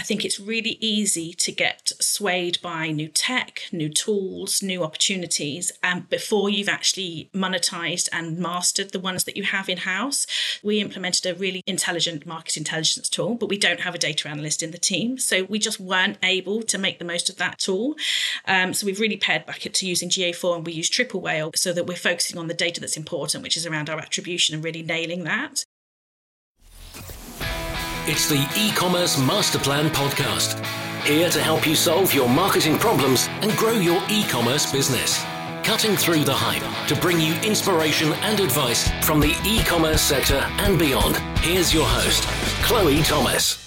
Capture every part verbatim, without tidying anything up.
think it's really easy to get swayed by new tech, new tools, new opportunities, and um, before you've actually monetized and mastered the ones that you have in-house. We implemented a really intelligent market intelligence tool, but we don't have a data analyst in the team. So we just weren't able to make the most of that tool. Um, so we've really pared back it to using G A four, and we use Triple Whale so that we're focusing on the data that's important, which is around our attribution and really nailing that. It's the E-commerce Master Plan podcast, here to help you solve your marketing problems and grow your e-commerce business. Cutting through the hype to bring you inspiration and advice from the e-commerce sector and beyond. Here's your host, Chloe Thomas.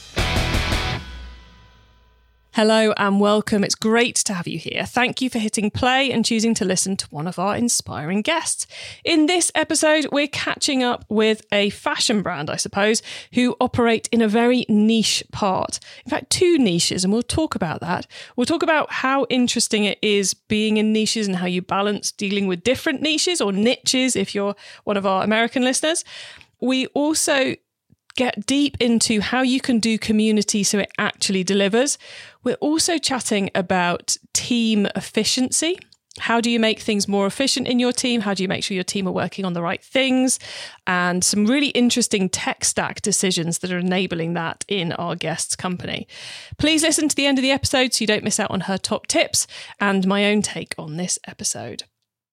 Hello and welcome. It's great to have you here. Thank you for hitting play and choosing to listen to one of our inspiring guests. In this episode, we're catching up with a fashion brand, I suppose, who operate in a very niche part. In fact, two niches, and we'll talk about that. We'll talk about how interesting it is being in niches and how you balance dealing with different niches, or niches if you're one of our American listeners. We also get deep into how you can do community so it actually delivers. We're also chatting about team efficiency. How do you make things more efficient in your team? How do you make sure your team are working on the right things? And some really interesting tech stack decisions that are enabling that in our guest's company. Please listen to the end of the episode so you don't miss out on her top tips and my own take on this episode.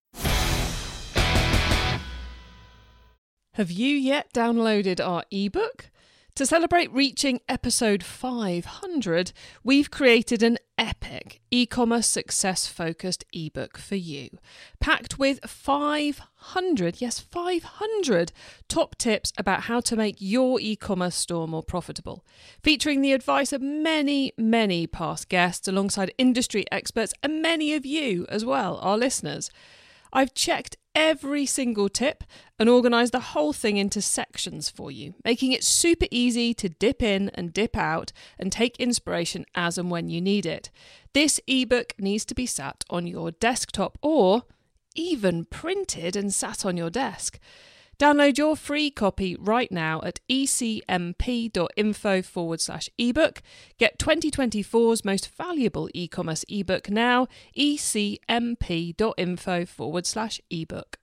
Have you yet downloaded our ebook? To celebrate reaching episode five hundred, we've created an epic e-commerce success-focused ebook for you, packed with five hundred, yes, five hundred top tips about how to make your e-commerce store more profitable, featuring the advice of many, many past guests alongside industry experts and many of you as well, our listeners. I've checked every single tip and organised the whole thing into sections for you, making it super easy to dip in and dip out and take inspiration as and when you need it. This ebook needs to be sat on your desktop or even printed and sat on your desk. Download your free copy right now at ecmp.info forward slash ebook. Get twenty twenty-four's most valuable e-commerce ebook now, ecmp.info forward slash ebook.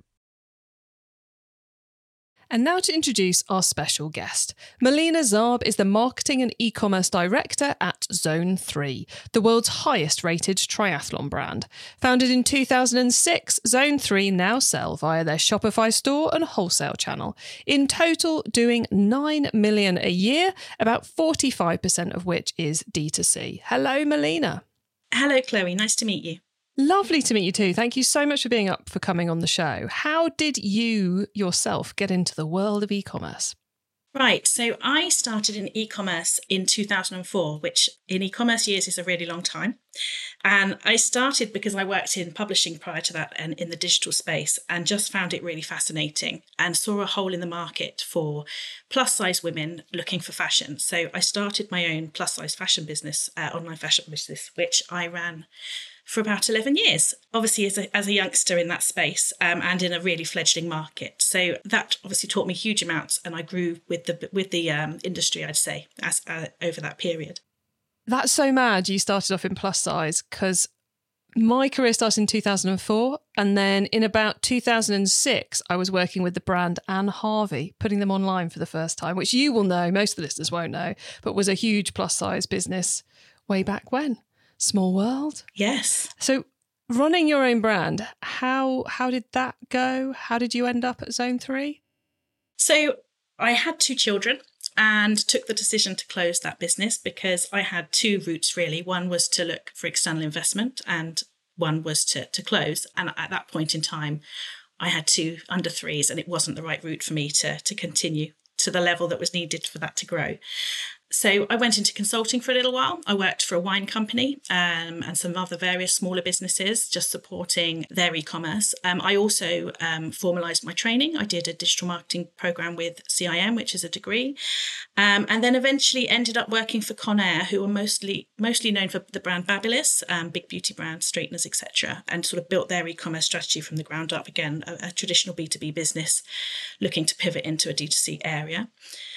And now to introduce our special guest. Melina Zarb is the Marketing and E-commerce Director at Zone three, the world's highest rated triathlon brand. Founded in two thousand six, Zone three now sell via their Shopify store and wholesale channel. In total, doing nine million a year, about forty-five percent of which is D two C. Hello, Melina. Hello, Chloe. Nice to meet you. Lovely to meet you too. Thank you so much for being up for coming on the show. How did you yourself get into the world of e-commerce? Right. So I started in e-commerce in two thousand four, which in e-commerce years is a really long time. And I started because I worked in publishing prior to that and in the digital space, and just found it really fascinating and saw a hole in the market for plus size women looking for fashion. So I started my own plus size fashion business, uh, online fashion business, which I ran for about eleven years, obviously as a, as a youngster in that space um, and in a really fledgling market. So that obviously taught me huge amounts, and I grew with the with the um, industry, I'd say, as uh, over that period. That's so mad you started off in plus size, because my career started in two thousand four, and then in about two thousand six, I was working with the brand Anne Harvey, putting them online for the first time, which you will know, most of the listeners won't know, but was a huge plus size business way back when. Small world. Yes. So running your own brand, how how did that go? How did you end up at Zone three? So I had two children and took the decision to close that business because I had two routes really. One was to look for external investment and one was to, to close. And at that point in time, I had two under threes and it wasn't the right route for me to, to continue to the level that was needed for that to grow. So I went into consulting for a little while. I worked for a wine company um, and some other various smaller businesses, just supporting their e-commerce. Um, I also um, formalised my training. I did a digital marketing programme with C I M, which is a degree, um, and then eventually ended up working for Conair, who are mostly mostly known for the brand Babyliss, um, big beauty brands, straighteners, et cetera, and sort of built their e-commerce strategy from the ground up. Again, a, a traditional B two B business looking to pivot into a D two C area.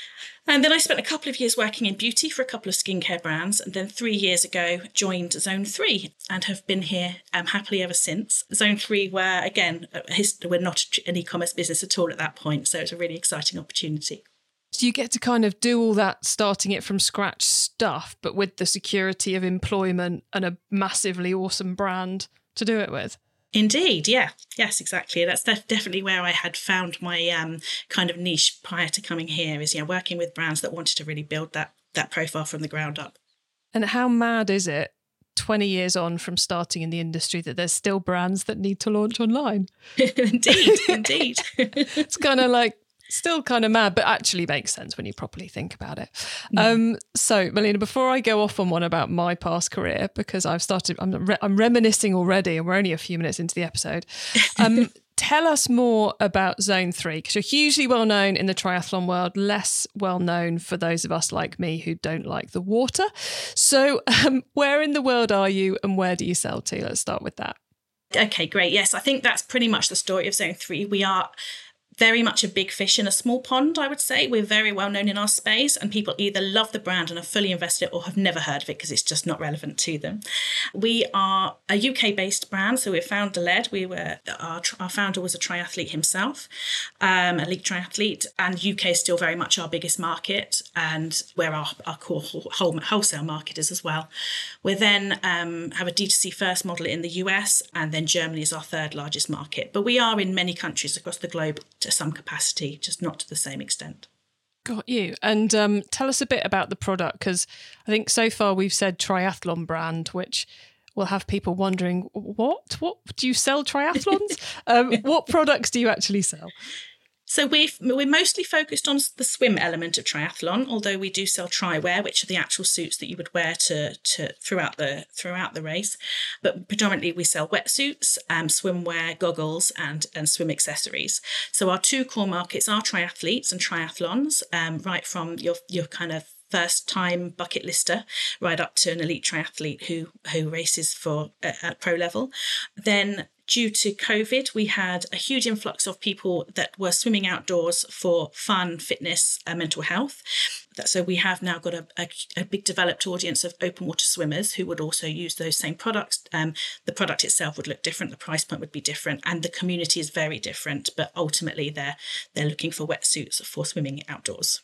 And then I spent a couple of years working in beauty for a couple of skincare brands. And then three years ago, joined Zone three and have been here um, happily ever since. Zone three were, again, his, we're not an e-commerce business at all at that point. So it's a really exciting opportunity. So you get to kind of do all that starting it from scratch stuff, but with the security of employment and a massively awesome brand to do it with. Indeed, yeah. Yes, exactly. That's def- definitely where I had found my um, kind of niche prior to coming here is, you know, working with brands that wanted to really build that that profile from the ground up. And how mad is it, twenty years on from starting in the industry, that there's still brands that need to launch online? Indeed, indeed. It's kind of like, still kind of mad, but actually makes sense when you properly think about it. Mm. Um, so, Melina, before I go off on one about my past career, because I've started, I'm, re- I'm reminiscing already, and we're only a few minutes into the episode. Um, tell us more about Zone three, because you're hugely well known in the triathlon world, less well known for those of us like me who don't like the water. So, um, where in the world are you, and where do you sell to? Let's start with that. Okay, great. Yes, I think that's pretty much the story of Zone three. We are very much a big fish in a small pond, I would say. We're very well known in our space, and people either love the brand and are fully invested or have never heard of it because it's just not relevant to them. We are a U K-based brand, so we're founder-led. We were our, our founder was a triathlete himself, um, elite triathlete, and U K is still very much our biggest market and where our, our core whole, wholesale market is as well. We then um, have a D two C first model in the U S, and then Germany is our third largest market. But we are in many countries across the globe to some capacity, just not to the same extent. Got you. And um, tell us a bit about the product, because I think so far we've said triathlon brand, which will have people wondering, what? What do you sell triathlons? um, what products do you actually sell? So we've, we're mostly focused on the swim element of triathlon, although we do sell tri-wear, which are the actual suits that you would wear to, to throughout the throughout the race. But predominantly we sell wetsuits, um, swimwear, goggles, and, and swim accessories. So our two core markets are triathletes and triathlons, um, right from your your kind of first time bucket lister right up to an elite triathlete who who races for uh, at pro level. Then due to COVID, we had a huge influx of people that were swimming outdoors for fun, fitness, and mental health. So we have now got a, a, a big developed audience of open water swimmers who would also use those same products. Um, the product itself would look different, the price point would be different, and the community is very different. But ultimately, they're they're looking for wetsuits for swimming outdoors.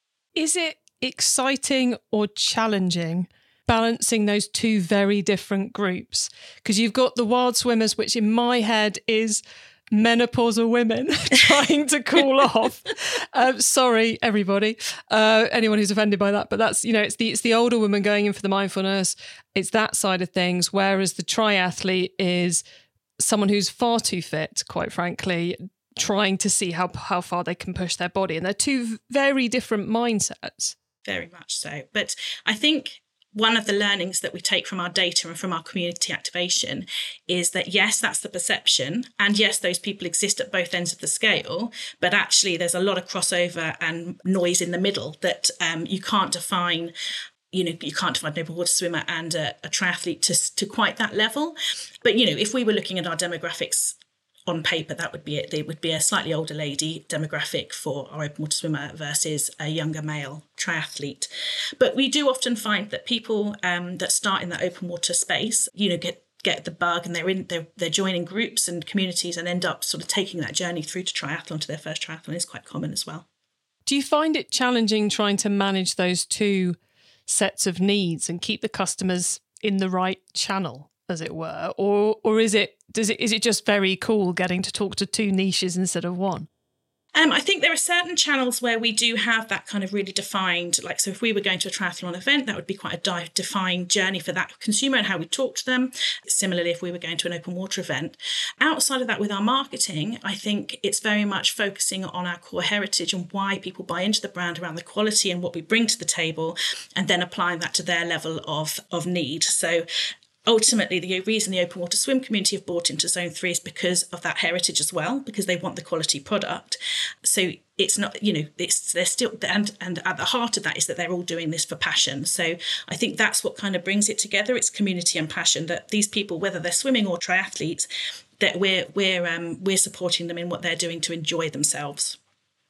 Is it exciting or challenging balancing those two very different groups? Because you've got the wild swimmers, which in my head is menopausal women trying to cool off. Um, sorry, everybody, uh, anyone who's offended by that, but that's, you know, it's the it's the older woman going in for the mindfulness. It's that side of things. Whereas the triathlete is someone who's far too fit, quite frankly, trying to see how how far they can push their body, and they're two very different mindsets. Very much so, but I think one of the learnings that we take from our data and from our community activation is that, yes, that's the perception. And yes, those people exist at both ends of the scale. But actually, there's a lot of crossover and noise in the middle that um, you can't define. You know, you can't define an open water swimmer and a, a triathlete to, to quite that level. But, you know, if we were looking at our demographics on paper, that would be it. There would be a slightly older lady demographic for our open water swimmer versus a younger male triathlete. But we do often find that people um, that start in that open water space, you know, get get the bug, and they're in they're, they're joining groups and communities and end up sort of taking that journey through to triathlon, to their first triathlon, is quite common as well. Do you find it challenging trying to manage those two sets of needs and keep the customers in the right channel, as it were, or or is it does it is it just very cool getting to talk to two niches instead of one? Um, I think there are certain channels where we do have that kind of really defined, like, so if we were going to a triathlon event, that would be quite a di- defined journey for that consumer and how we talk to them. Similarly, if we were going to an open water event. Outside of that, with our marketing, I think it's very much focusing on our core heritage and why people buy into the brand around the quality and what we bring to the table, and then applying that to their level of, of need. So ultimately, the reason the open water swim community have bought into Zone three is because of that heritage as well, because they want the quality product. So it's not, you know, it's they're still, and and at the heart of that is that they're all doing this for passion. So I think that's what kind of brings it together. It's community and passion, that these people, whether they're swimming or triathletes, that we're we're um, we're supporting them in what they're doing to enjoy themselves.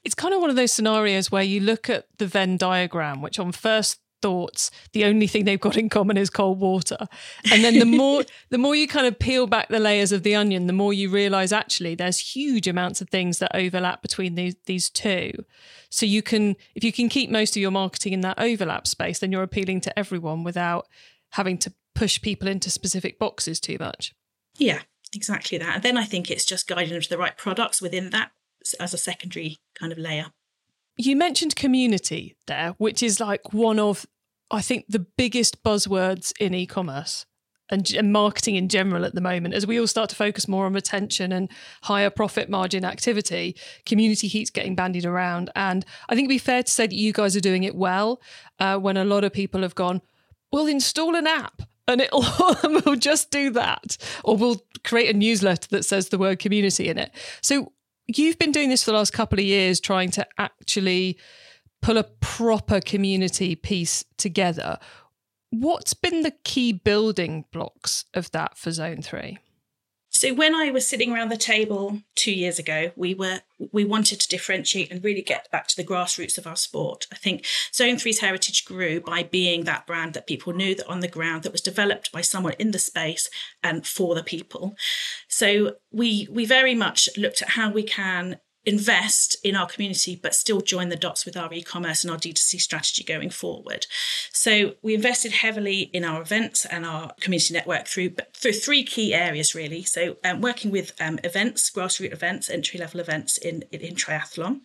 It's kind of one of those scenarios where you look at the Venn diagram, which on first thoughts, the only thing they've got in common is cold water. And then the more the more you kind of peel back the layers of the onion, the more you realise actually there's huge amounts of things that overlap between these these two. So you can, if you can keep most of your marketing in that overlap space, then you're appealing to everyone without having to push people into specific boxes too much. Yeah, exactly that. And then I think it's just guiding them to the right products within that as a secondary kind of layer. You mentioned community there, which is like one of, I think, the biggest buzzwords in e-commerce and, and marketing in general at the moment. As we all start to focus more on retention and higher profit margin activity, community keeps getting bandied around. And I think it'd be fair to say that you guys are doing it well, uh, when a lot of people have gone, we'll install an app and it'll we'll just do that. Or we'll create a newsletter that says the word community in it. So you've been doing this for the last couple of years, trying to actually pull a proper community piece together. What's been the key building blocks of that for Zone three? So when I was sitting around the table two years ago, we were we wanted to differentiate and really get back to the grassroots of our sport. I think Zone three's heritage grew by being that brand that people knew, that on the ground, that was developed by someone in the space and for the people. So we we very much looked at how we can invest in our community, but still join the dots with our e-commerce and our D two C strategy going forward. So we invested heavily in our events and our community network through through three key areas, really. So um, working with um, events, grassroots events, entry-level events in, in, in triathlon.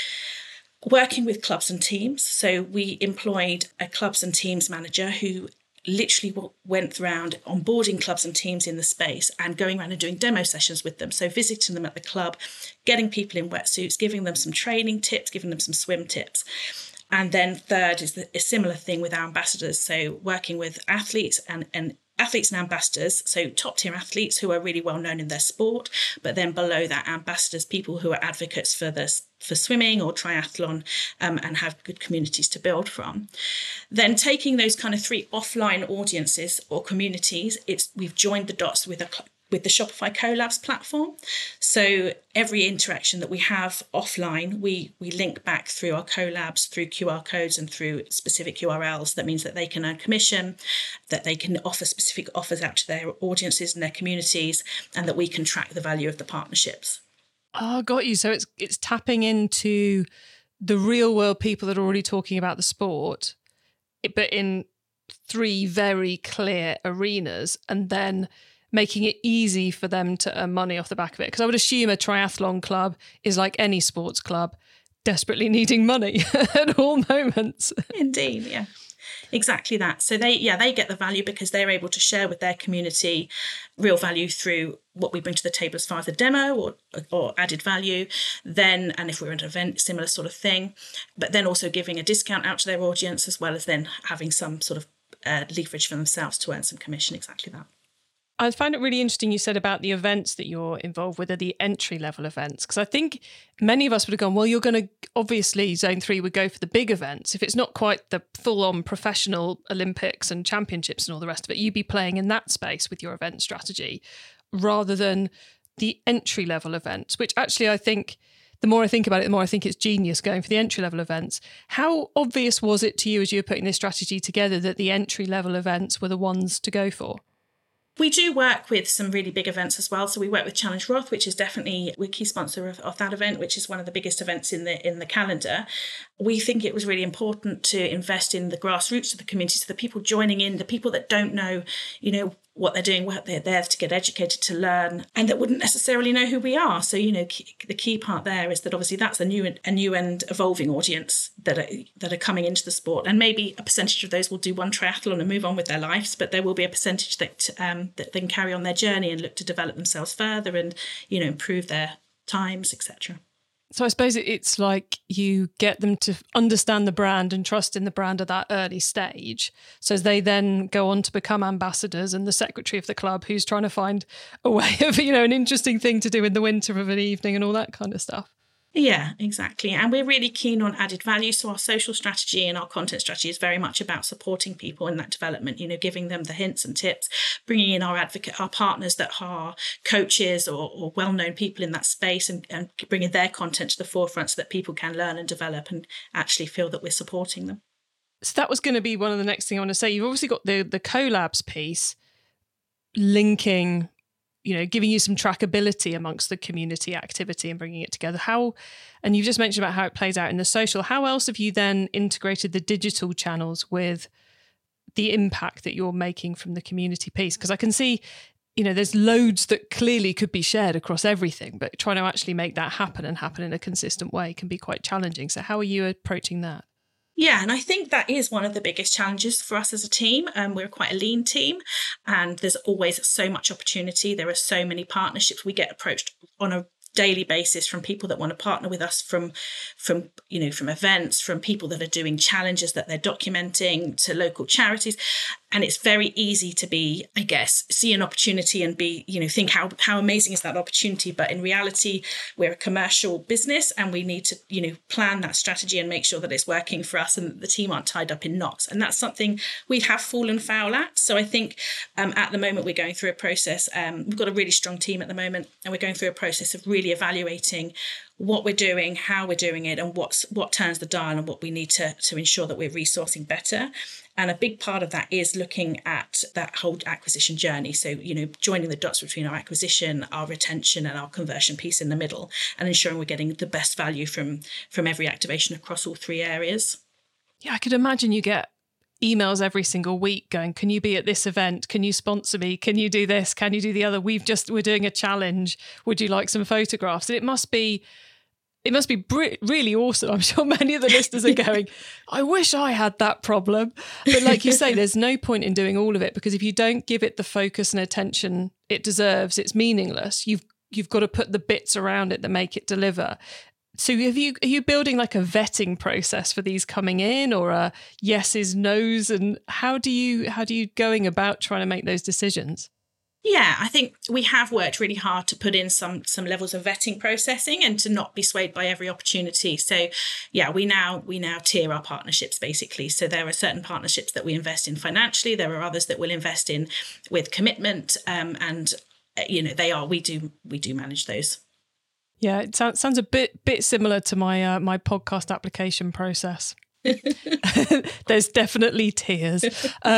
Working with clubs and teams. So we employed a clubs and teams manager who literally went around onboarding clubs and teams in the space and going around and doing demo sessions with them. So visiting them at the club, getting people in wetsuits, giving them some training tips, giving them some swim tips. And then third is the, a similar thing with our ambassadors. So working with athletes and, and athletes and ambassadors, so top tier athletes who are really well known in their sport, but then below that, ambassadors, people who are advocates for this, for swimming or triathlon, um, and have good communities to build from. Then taking those kind of three offline audiences or communities, it's we've joined the dots with a with the Shopify Collabs platform. So every interaction that we have offline, we we link back through our collabs, through Q R codes and through specific U R Ls. That means that they can earn commission, that they can offer specific offers out to their audiences and their communities, and that we can track the value of the partnerships. Oh, got you. So it's it's tapping into the real world people that are already talking about the sport, but in three very clear arenas, and then making it easy for them to earn money off the back of it. Because I would assume a triathlon club is like any sports club, desperately needing money at all moments. Indeed, yeah. Exactly that. So they, yeah, they get the value because they're able to share with their community real value through what we bring to the table as far as the demo or or added value. Then, and if we're at an event, similar sort of thing, but then also giving a discount out to their audience as well as then having some sort of uh, leverage for themselves to earn some commission. Exactly that. I found it really interesting you said about the events that you're involved with are the entry-level events, because I think many of us would have gone, well, you're going to, obviously, Zone three would go for the big events. If it's not quite the full-on professional Olympics and championships and all the rest of it, you'd be playing in that space with your event strategy rather than the entry-level events, which actually I think, the more I think about it, the more I think it's genius going for the entry-level events. How obvious was it to you as you were putting this strategy together that the entry-level events were the ones to go for? We do work with some really big events as well. So we work with Challenge Roth, which is definitely we're key sponsor of, of that event, which is one of the biggest events in the in the calendar. We think it was really important to invest in the grassroots of the community, so the people joining in, the people that don't know, you know, what they're doing, what they're there to get educated, to learn, and that wouldn't necessarily know who we are. So, you know, key, the key part there is that obviously that's a new a new and evolving audience that are, that are coming into the sport. And maybe a percentage of those will do one triathlon and move on with their lives, but there will be a percentage that um, that they can carry on their journey and look to develop themselves further and, you know, improve their times, et cetera. So I suppose it's like you get them to understand the brand and trust in the brand at that early stage. So as they then go on to become ambassadors and the secretary of the club who's trying to find a way of, you know, an interesting thing to do in the winter of an evening and all that kind of stuff. Yeah, exactly. And we're really keen on added value. So our social strategy and our content strategy is very much about supporting people in that development, you know, giving them the hints and tips, bringing in our advocate, our partners that are coaches or, or well-known people in that space, and, and bringing their content to the forefront so that people can learn and develop and actually feel that we're supporting them. So that was going to be one of the next thing I want to say. You've obviously got the the collabs piece linking, you know, giving you some trackability amongst the community activity and bringing it together. How, and you've just mentioned about how it plays out in the social. How else have you then integrated the digital channels with the impact that you're making from the community piece? Because I can see, you know, there's loads that clearly could be shared across everything, but trying to actually make that happen and happen in a consistent way can be quite challenging. So how are you approaching that? Yeah, and I think that is one of the biggest challenges for us as a team. Um, we're quite a lean team, and there's always so much opportunity. There are so many partnerships. We get approached on a daily basis from people that want to partner with us, from from you know from events, from people that are doing challenges that they're documenting, to local charities. And it's very easy to be, I guess, see an opportunity and be, you know, think how how amazing is that opportunity. But in reality, we're a commercial business, and we need to, you know, plan that strategy and make sure that it's working for us and that the team aren't tied up in knots. And that's something we have fallen foul at. So I think um, at the moment we're going through a process. Um, we've got a really strong team at the moment, and we're going through a process of really evaluating what we're doing, how we're doing it, and what's what turns the dial, and what we need to to ensure that we're resourcing better. And a big part of that is looking at that whole acquisition journey. So, you know, joining the dots between our acquisition, our retention, and our conversion piece in the middle, and ensuring we're getting the best value from from every activation across all three areas. Yeah, I could imagine you get emails every single week going, can you be at this event? Can you sponsor me? Can you do this? Can you do the other? We've just, we're doing a challenge. Would you like some photographs? And it must be, it must be br- really awesome. I'm sure many of the listeners are going, I wish I had that problem. But like you say, there's no point in doing all of it, because if you don't give it the focus and attention it deserves, it's meaningless. You've, you've got to put the bits around it that make it deliver. So have you, are you building like a vetting process for these coming in, or a yeses, nos? And how do you, how do you going about trying to make those decisions? Yeah, I think we have worked really hard to put in some some levels of vetting processing, and to not be swayed by every opportunity. So yeah, we now we now tier our partnerships basically. So there are certain partnerships that we invest in financially. There are others that we'll invest in with commitment, um, and you know they are we do we do manage those. Yeah, it sounds sounds a bit bit similar to my uh, my podcast application process. There's definitely tiers. Um,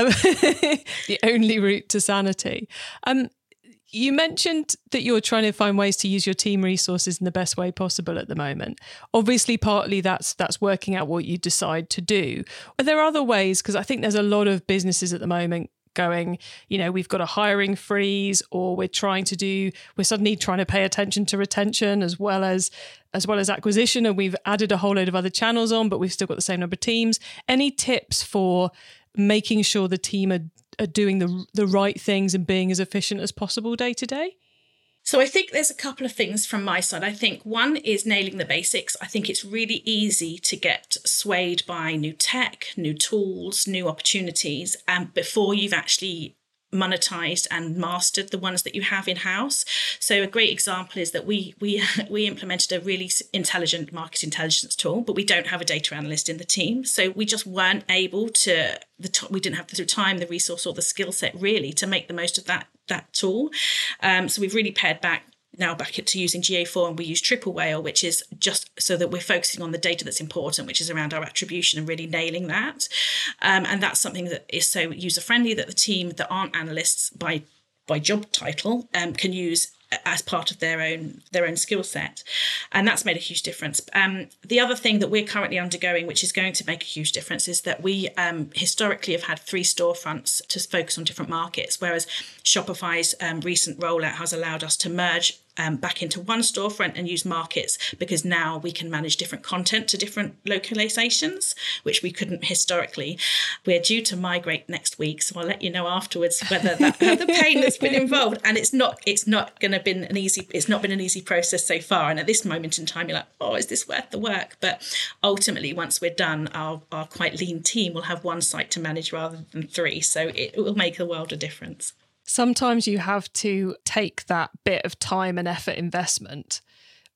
the only route to sanity. Um, you mentioned that you're trying to find ways to use your team resources in the best way possible at the moment. Obviously, partly that's that's working out what you decide to do. Are there other ways? Because I think there's a lot of businesses at the moment going, you know, we've got a hiring freeze, or we're trying to do, we're suddenly trying to pay attention to retention as well as as well as acquisition, and we've added a whole load of other channels on, but we've still got the same number of teams. Any tips for making sure the team are, are doing the the right things and being as efficient as possible day to day? So I think there's a couple of things from my side. I think one is nailing the basics. I think it's really easy to get swayed by new tech, new tools, new opportunities, um, before you've actually monetized and mastered the ones that you have in-house. So a great example is that we we we implemented a really intelligent market intelligence tool, but we don't have a data analyst in the team. So we just weren't able to, the t- we didn't have the time, the resource, or the skill set really to make the most of that that tool. Um, so we've really pared back now back to using G A four, and we use Triple Whale, which is just so that we're focusing on the data that's important, which is around our attribution, and really nailing that. Um, and that's something that is so user-friendly that the team that aren't analysts by by job title um, can use as part of their own their own skill set. And that's made a huge difference. Um, the other thing that we're currently undergoing, which is going to make a huge difference, is that we um, historically have had three storefronts to focus on different markets, whereas Shopify's um, recent rollout has allowed us to merge Um, back into one storefront and use markets, because now we can manage different content to different localizations, which we couldn't historically. We're due to migrate next week, so I'll let you know afterwards whether that uh, the pain that's been involved. And it's not it's not going to been an easy it's not been an easy process so far. And at this moment in time, you're like, oh, is this worth the work? But ultimately, once we're done, our our quite lean team will have one site to manage rather than three, so it, it will make a world of difference. Sometimes you have to take that bit of time and effort investment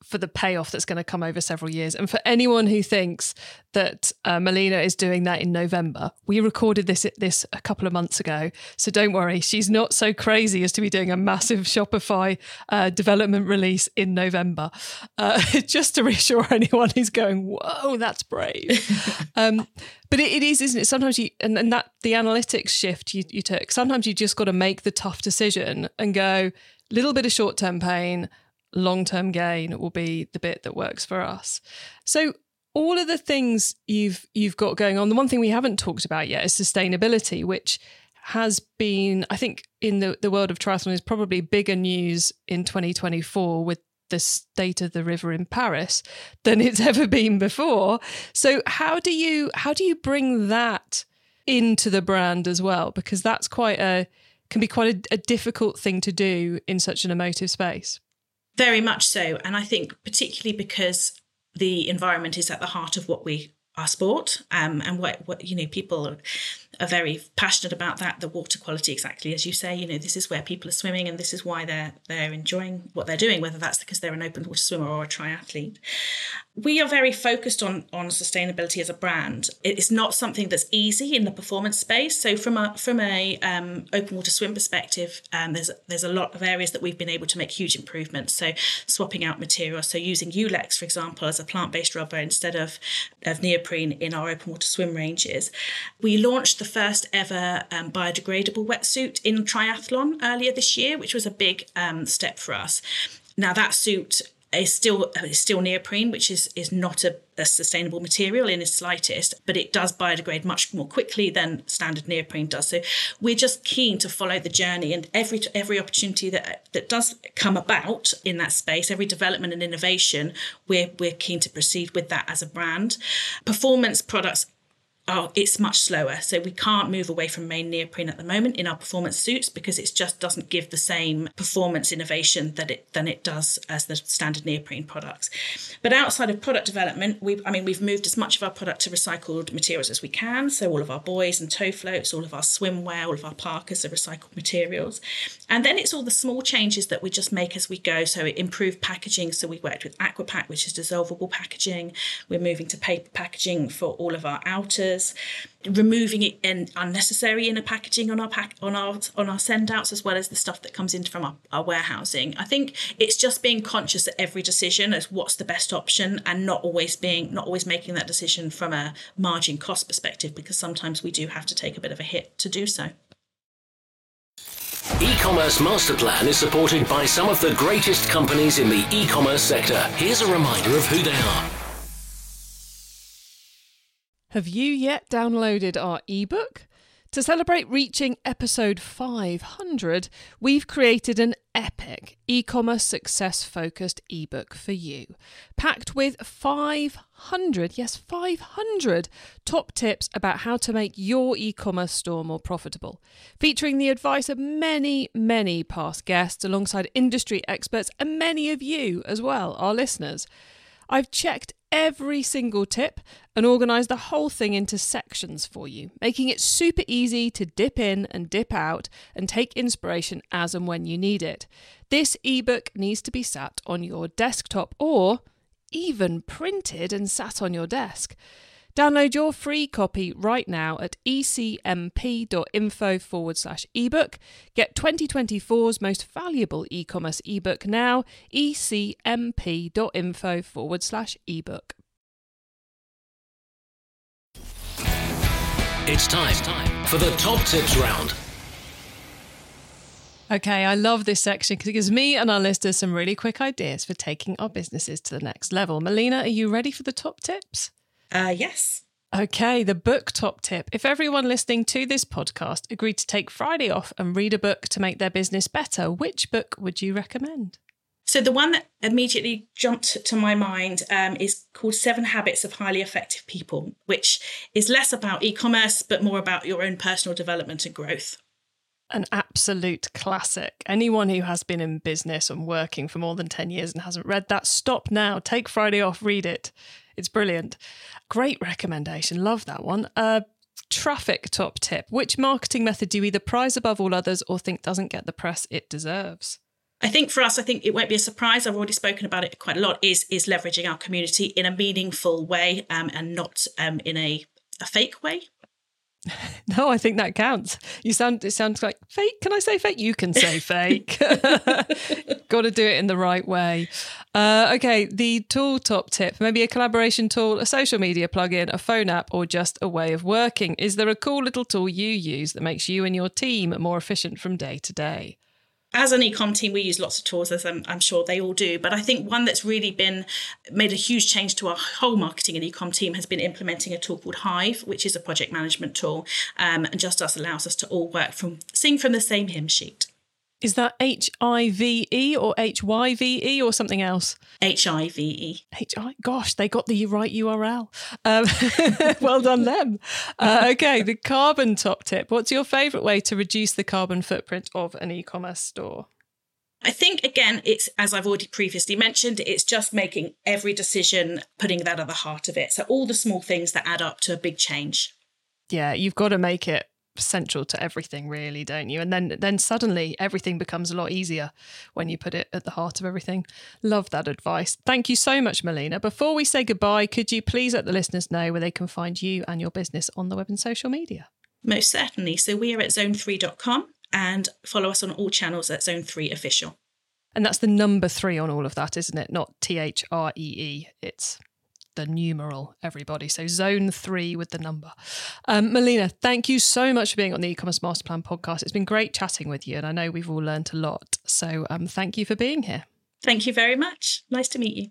for the payoff that's going to come over several years. And for anyone who thinks that uh, Melina is doing that in November, we recorded this this a couple of months ago. So don't worry, she's not so crazy as to be doing a massive Shopify uh, development release in November. Uh, just to reassure anyone who's going, whoa, that's brave. um, but it, it is, isn't it? Sometimes you, and, and that the analytics shift you, you took, sometimes you just got to make the tough decision and go, little bit of short-term pain, long-term gain will be the bit that works for us. So all of the things you've you've got going on, the one thing we haven't talked about yet is sustainability, which has been, I think, in the, the world of triathlon is probably bigger news in twenty twenty-four with the state of the river in Paris than it's ever been before. So how do you how do you bring that into the brand as well? Because that's quite a can be quite a, a difficult thing to do in such an emotive space. Very much so. And I think particularly because the environment is at the heart of what we our sport um, and what, what, you know, people are, are very passionate about that, the water quality, exactly as you say, you know, this is where people are swimming and this is why they're they're enjoying what they're doing, whether that's because they're an open water swimmer or a triathlete. We are very focused on, on sustainability as a brand. It's not something that's easy in the performance space. So from a from a um, open water swim perspective, um, there's there's a lot of areas that we've been able to make huge improvements. So swapping out materials, so using Ulex, for example, as a plant-based rubber instead of, of neoprene in our open water swim ranges. We launched the first ever um, biodegradable wetsuit in triathlon earlier this year, which was a big um, step for us. Now that suit is still is still neoprene, which is is not a, a sustainable material in its slightest, but it does biodegrade much more quickly than standard neoprene does. So we're just keen to follow the journey, and every every opportunity that that does come about in that space, every development and innovation, we're we're keen to proceed with that as a brand. Performance products, Oh, it's much slower. So we can't move away from main neoprene at the moment in our performance suits because it just doesn't give the same performance innovation that it than it does as the standard neoprene products. But outside of product development, we've I mean we've moved as much of our product to recycled materials as we can. So all of our buoys and tow floats, all of our swimwear, all of our parkas are recycled materials. And then it's all the small changes that we just make as we go. So improved packaging. So we worked with Aquapack, which is dissolvable packaging. We're moving to paper packaging for all of our outers. Removing it and unnecessary inner packaging on our pack on our on our send outs, as well as the stuff that comes in from our, our warehousing. I think it's just being conscious at every decision as what's the best option, and not always being not always making that decision from a margin cost perspective, because sometimes we do have to take a bit of a hit to do so. E-commerce Masterplan is supported by some of the greatest companies in the e-commerce sector. Here's a reminder of who they are. Have you yet downloaded our ebook? To celebrate reaching episode five hundred, we've created an epic e-commerce success-focused ebook for you, packed with five hundred, yes, five hundred top tips about how to make your e-commerce store more profitable, featuring the advice of many, many past guests alongside industry experts and many of you as well, our listeners. I've checked every single tip and organised the whole thing into sections for you, making it super easy to dip in and dip out and take inspiration as and when you need it. This ebook needs to be sat on your desktop or even printed and sat on your desk. Download your free copy right now at ecmp.info forward slash ebook. Get twenty twenty-four's most valuable e-commerce ebook now, ecmp.info forward slash ebook. It's time for the top tips round. Okay, I love this section because it gives me and our listeners some really quick ideas for taking our businesses to the next level. Melina, are you ready for the top tips? Uh, yes. Okay, the book top tip. If everyone listening to this podcast agreed to take Friday off and read a book to make their business better, which book would you recommend? So the one that immediately jumped to my mind um, is called Seven Habits of Highly Effective People, which is less about e-commerce, but more about your own personal development and growth. An absolute classic. Anyone who has been in business and working for more than ten years and hasn't read that, stop now. Take Friday off, read it. It's brilliant. Great recommendation. Love that one. Uh, traffic top tip. Which marketing method do you either prize above all others or think doesn't get the press it deserves? I think for us, I think it won't be a surprise. I've already spoken about it quite a lot, is, is leveraging our community in a meaningful way um, and not um, in a, a fake way. No, I think that counts. You sound, it sounds like fake. Can I say fake? You can say fake. Got to do it in the right way. Uh, okay, the tool top tip, maybe a collaboration tool, a social media plugin, a phone app, or just a way of working. Is there a cool little tool you use that makes you and your team more efficient from day to day? As an e-com team, we use lots of tools, as I'm, I'm sure they all do. But I think one that's really been made a huge change to our whole marketing and e-com team has been implementing a tool called Hive, which is a project management tool, um, and just us allows us to all work from sing from the same hymn sheet. Is that H I V E or H Y V E or something else? H I V E. H I Gosh, they got the right U R L. Um, well done them. Uh, okay, the carbon top tip. What's your favourite way to reduce the carbon footprint of an e-commerce store? I think, again, it's, as I've already previously mentioned, it's just making every decision, putting that at the heart of it. So all the small things that add up to a big change. Yeah, you've got to make it central to everything, really, don't you? And then then suddenly everything becomes a lot easier when you put it at the heart of everything. Love that advice. Thank you so much, Melina. Before we say goodbye, could you please let the listeners know where they can find you and your business on the web and social media? Most certainly. So we are at zone three dot com and follow us on all channels at Zone three Official. And that's the number three on all of that, isn't it? Not T H R E E. It's the numeral, everybody. So zone three with the number. Um, Melina, thank you so much for being on the E-commerce Master Plan podcast. It's been great chatting with you, and I know we've all learned a lot. So um, thank you for being here. Thank you very much. Nice to meet you.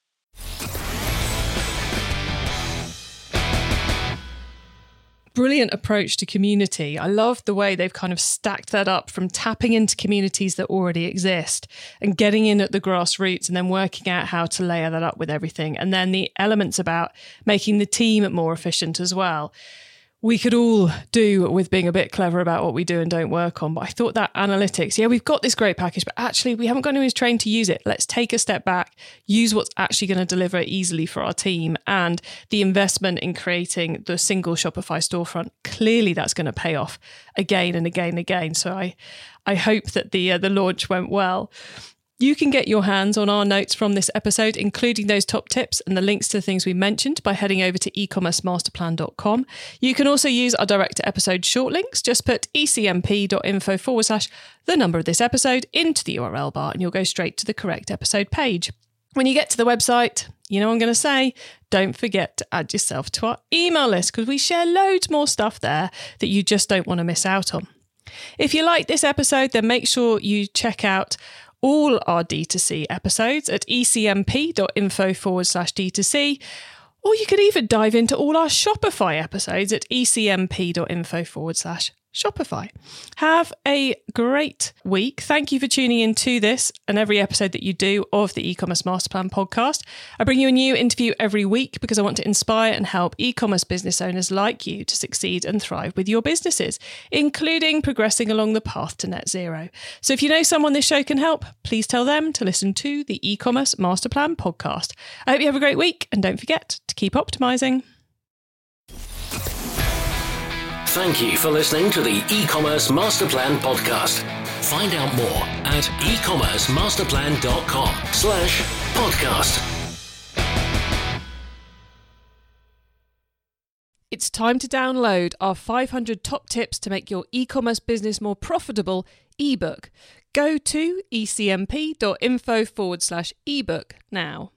Brilliant approach to community. I love the way they've kind of stacked that up from tapping into communities that already exist and getting in at the grassroots and then working out how to layer that up with everything. And then the elements about making the team more efficient as well. We could all do with being a bit clever about what we do and don't work on. But I thought that analytics, yeah, we've got this great package, but actually we haven't got anyone who's trained to use it. Let's take a step back, use what's actually going to deliver easily for our team, and the investment in creating the single Shopify storefront. Clearly that's going to pay off again and again and again. So I, I hope that the uh, the launch went well. You can get your hands on our notes from this episode, including those top tips and the links to the things we mentioned, by heading over to e commerce master plan dot com. You can also use our direct to episode short links. Just put ecmp.info forward slash the number of this episode into the U R L bar and you'll go straight to the correct episode page. When you get to the website, you know what I'm going to say, don't forget to add yourself to our email list because we share loads more stuff there that you just don't want to miss out on. If you like this episode, then make sure you check out all our D two C episodes at ecmp.info forward slash D2C, or you could even dive into all our Shopify episodes at ecmp.info forward slash Shopify. Have a great week. Thank you for tuning in to this and every episode that you do of the E-commerce Master Plan podcast. I bring you a new interview every week because I want to inspire and help e-commerce business owners like you to succeed and thrive with your businesses, including progressing along the path to net zero. So if you know someone this show can help, please tell them to listen to the E-commerce Master Plan podcast. I hope you have a great week and don't forget to keep optimizing. Thank you for listening to the E-commerce Master Plan podcast. Find out more at ecommercemasterplan.com slash podcast. It's time to download our five hundred top tips to make your e-commerce business more profitable ebook. Go to ecmp.info forward slash ebook now.